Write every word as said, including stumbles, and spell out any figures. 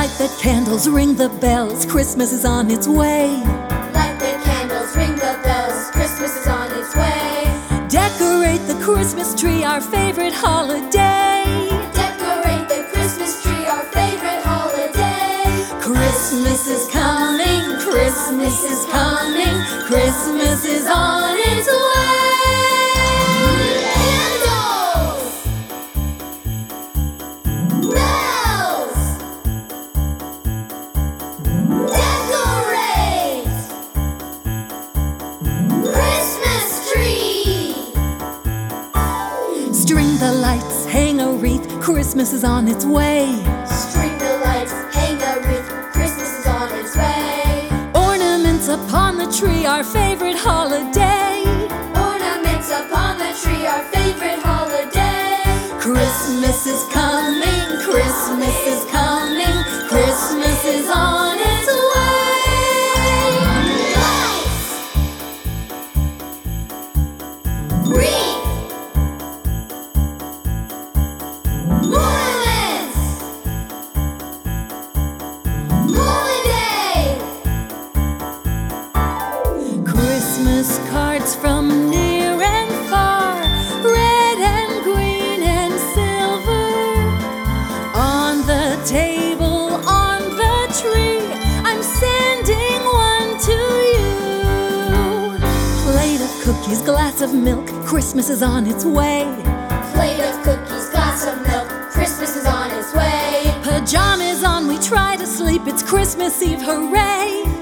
Light the candles, ring the bells, Christmas is on its way. Light the candles, ring the bells, Christmas is on its way. Decorate the Christmas tree, our favorite holiday. Decorate the Christmas tree, our favorite holiday. Christmas is coming, Christmas is coming, Christmas is on its way. String the lights, hang a wreath, Christmas is on its way. String the lights, hang a wreath, Christmas is on its way. Ornaments upon the tree, our favorite holiday. Ornaments upon the tree, our favorite holiday. Christmas is coming, Christmas is coming, Christmas is on its way. Lights, wreath, ornaments, holiday. Christmas cards from near and far, red and green and silver. On the table, on the tree, I'm sending one to you. Plate of cookies, glass of milk, Christmas is on its way. Plate of cookies, glass of milk, Christmas is on its way. Pajamas on, we try to sleep, it's Christmas Eve, hooray!